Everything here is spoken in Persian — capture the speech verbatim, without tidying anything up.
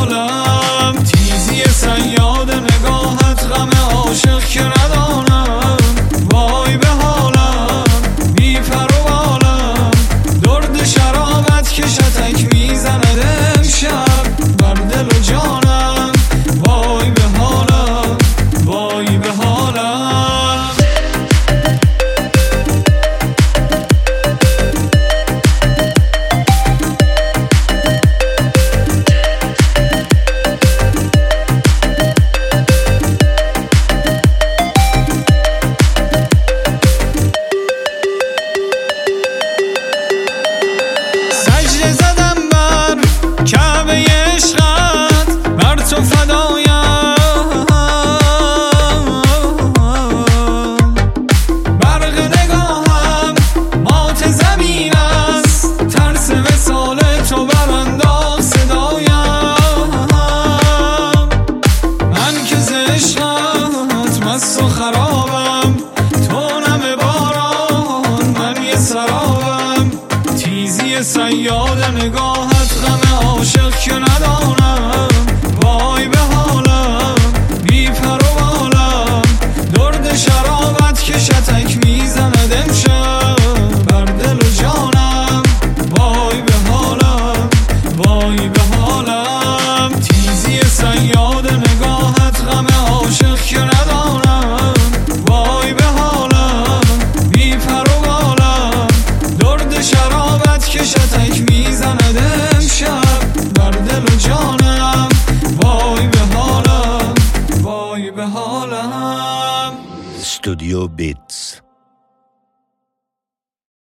حالم، تیزی صیاد نگاهت غم عاشق که ندانم. وای به حالم بی پر و بالم، درد شرابت که شتک میزند امشب بر دل و جانم. وای به حالم، وای به حالم. سجده زدم بر کعبه عشقت، بر تو فدایم. برق نگاهم مات زمین است، ترس وصال تو برانداز صدایم. من که ز عشقت مست و خرابم، تو نم باران من یه سرابم. تیزی صیاد نگاهت غم عاشق که ندانم. وای به حالم بی پر و بالم، درد شرابت که شتک میزند امشب بر دل و جانم. وای به حالم، وای به حالم. تیزی صیاد نگاهت غم عاشق که ندانم. وای به حالم بی پر و بالم، درد شرابت که شتک میزند امشب بر دل و جانم. وای به حالم، وای به حالم. استودیو بیتس.